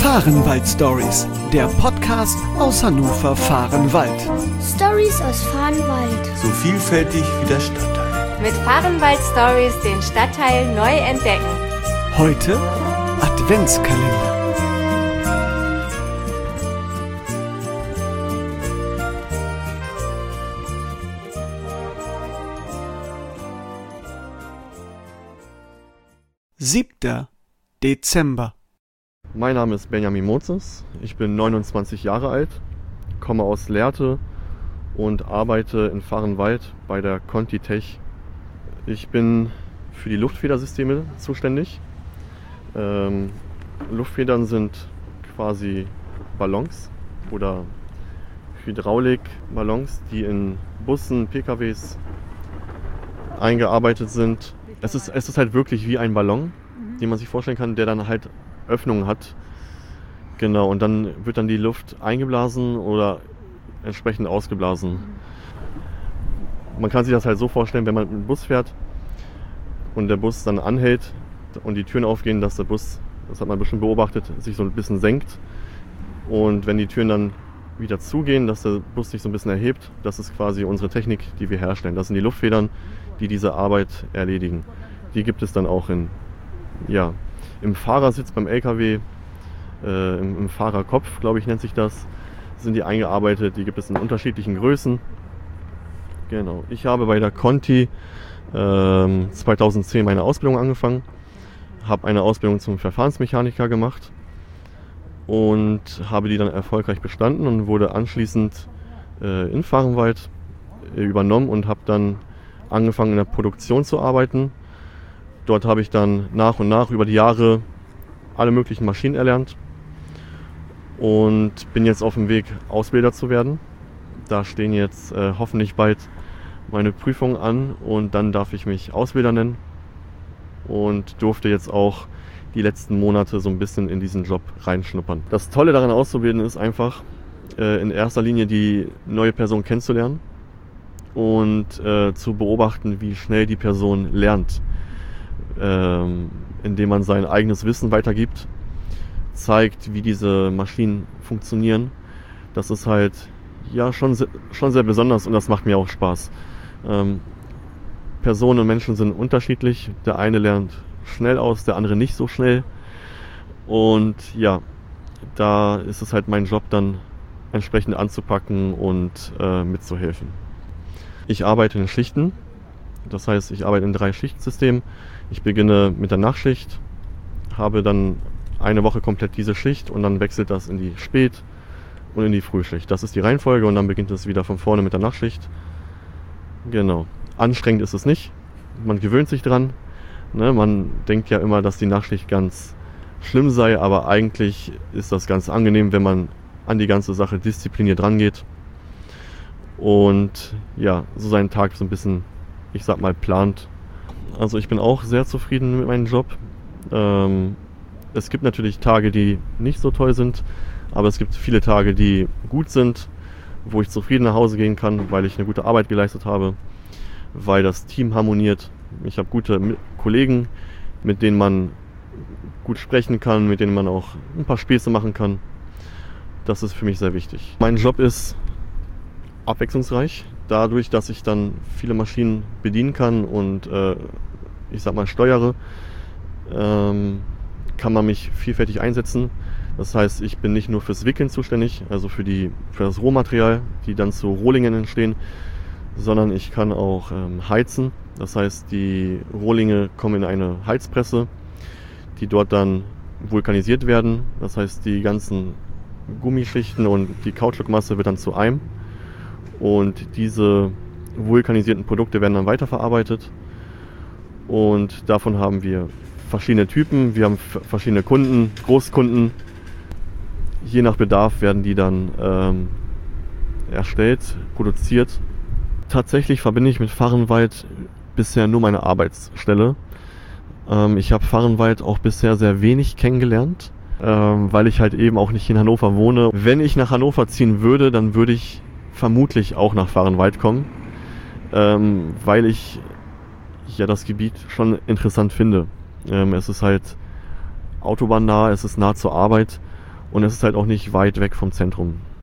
Fahrenwald-Stories, der Podcast aus Hannover-Fahrenwald. Stories aus Fahrenwald. So vielfältig wie der Stadtteil. Mit Fahrenwald-Stories den Stadtteil neu entdecken. Heute Adventskalender. Siebter Dezember. Mein Name ist Benjamin Mozes, ich bin 29 Jahre alt, komme aus Lehrte und arbeite in Fahrenwald bei der ContiTech. Ich bin für die Luftfedersysteme zuständig. Luftfedern sind quasi Ballons oder Hydraulikballons, die in Bussen, PKWs eingearbeitet sind. Es ist halt wirklich wie ein Ballon, den man sich vorstellen kann, der dann halt Öffnungen hat. Genau, und dann wird dann die Luft eingeblasen oder entsprechend ausgeblasen. Man kann sich das halt so vorstellen, wenn man mit dem Bus fährt und der Bus dann anhält und die Türen aufgehen, dass der Bus, das hat man bestimmt beobachtet, sich so ein bisschen senkt. Und wenn die Türen dann wieder zugehen, dass der Bus sich so ein bisschen erhebt, das ist quasi unsere Technik, die wir herstellen. Das sind die Luftfedern, die diese Arbeit erledigen. Die gibt es dann auch im Fahrersitz beim LKW, im Fahrerkopf, glaube ich, nennt sich das, sind die eingearbeitet. Die gibt es in unterschiedlichen Größen. Genau. Ich habe bei der Conti 2010 meine Ausbildung angefangen, habe eine Ausbildung zum Verfahrensmechaniker gemacht und habe die dann erfolgreich bestanden und wurde anschließend in Fahrenwald übernommen und habe dann angefangen in der Produktion zu arbeiten. Dort habe ich dann nach und nach über die Jahre alle möglichen Maschinen erlernt und bin jetzt auf dem Weg, Ausbilder zu werden. Da stehen jetzt hoffentlich bald meine Prüfungen an und dann darf ich mich Ausbilder nennen und durfte jetzt auch die letzten Monate so ein bisschen in diesen Job reinschnuppern. Das Tolle daran auszubilden ist einfach, in erster Linie die neue Person kennenzulernen und zu beobachten, wie schnell die Person lernt. Indem man sein eigenes Wissen weitergibt, zeigt, wie diese Maschinen funktionieren. Das ist halt schon sehr besonders und das macht mir auch Spaß. Personen und Menschen sind unterschiedlich. Der eine lernt schnell aus, der andere nicht so schnell. Und ja, da ist es halt mein Job, dann entsprechend anzupacken und mitzuhelfen. Ich arbeite in Schichten. Das heißt, ich arbeite in 3 Schichtsystemen. Ich beginne mit der Nachtschicht, habe dann eine Woche komplett diese Schicht und dann wechselt das in die Spät- und in die Frühschicht. Das ist die Reihenfolge und dann beginnt es wieder von vorne mit der Nachtschicht. Genau. Anstrengend ist es nicht. Man gewöhnt sich dran. Ne? Man denkt ja immer, dass die Nachtschicht ganz schlimm sei, aber eigentlich ist das ganz angenehm, wenn man an die ganze Sache diszipliniert rangeht und ja, so seinen Tag so ein bisschen, ich sag mal, plant. Also ich bin auch sehr zufrieden mit meinem Job. Es gibt natürlich Tage, die nicht so toll sind, aber es gibt viele Tage, die gut sind, wo ich zufrieden nach Hause gehen kann, weil ich eine gute Arbeit geleistet habe, weil das Team harmoniert. Ich habe gute Kollegen, mit denen man gut sprechen kann, mit denen man auch ein paar Späße machen kann. Das ist für mich sehr wichtig. Mein Job ist abwechslungsreich. Dadurch, dass ich dann viele Maschinen bedienen kann und steuere, kann man mich vielfältig einsetzen. Das heißt, ich bin nicht nur fürs Wickeln zuständig, also für das Rohmaterial, die dann zu Rohlingen entstehen, sondern ich kann auch heizen. Das heißt, die Rohlinge kommen in eine Heizpresse, die dort dann vulkanisiert werden. Das heißt, die ganzen Gummischichten und die Kautschukmasse wird dann zu einem. Und diese vulkanisierten Produkte werden dann weiterverarbeitet. Und davon haben wir verschiedene Typen. Wir haben verschiedene Kunden, Großkunden. Je nach Bedarf werden die dann erstellt, produziert. Tatsächlich verbinde ich mit Fahrenwald bisher nur meine Arbeitsstelle. Ich habe Fahrenwald auch bisher sehr wenig kennengelernt, weil ich halt eben auch nicht in Hannover wohne. Wenn ich nach Hannover ziehen würde, dann würde ich vermutlich auch nach Fahrenwald kommen, weil ich das Gebiet schon interessant finde. Es ist halt autobahnnah, es ist nah zur Arbeit und es ist halt auch nicht weit weg vom Zentrum.